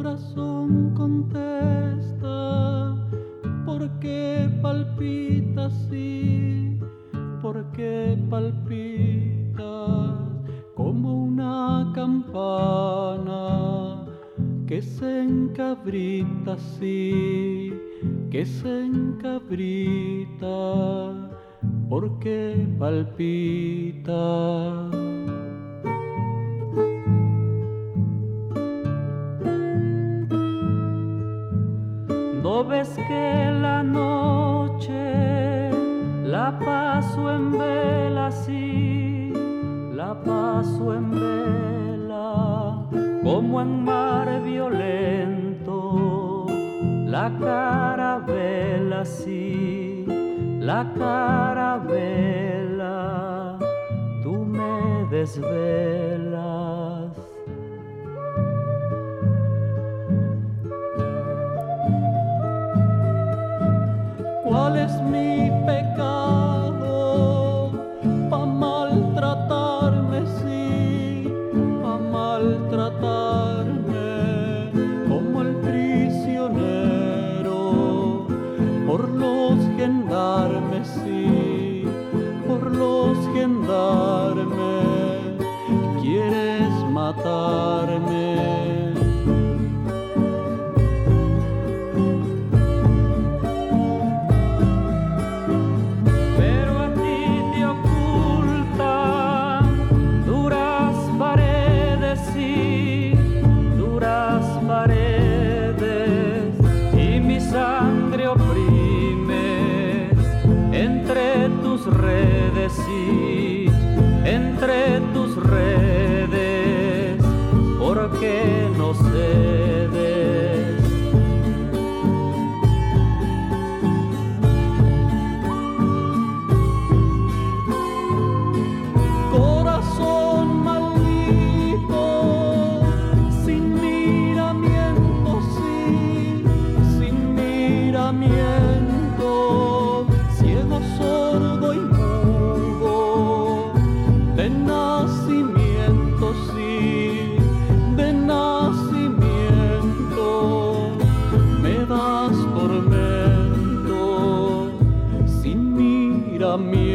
Corazón contesta, ¿por qué palpita así? ¿Por qué palpitas como una campana que se encabrita así, que se encabrita? ¿Por qué palpita? ¿No ves que la noche la paso en vela, sí, la paso en vela, como en mar violento? La carabela, sí, la carabela, tú me desvelas. ¿Cuál es mi pecado pa' maltratarme, sí, pa' maltratarme como el prisionero? Por los gendarmes, sí, por los gendarmes, quieres matarme. Redes, sí, entre tus redes, ¿por qué no cedes? Corazón maldito, sin miramiento, sí, sin miramiento, ciego, sordo y mudo, de nacimiento, sí, de nacimiento, me das tormento, sin miramiento.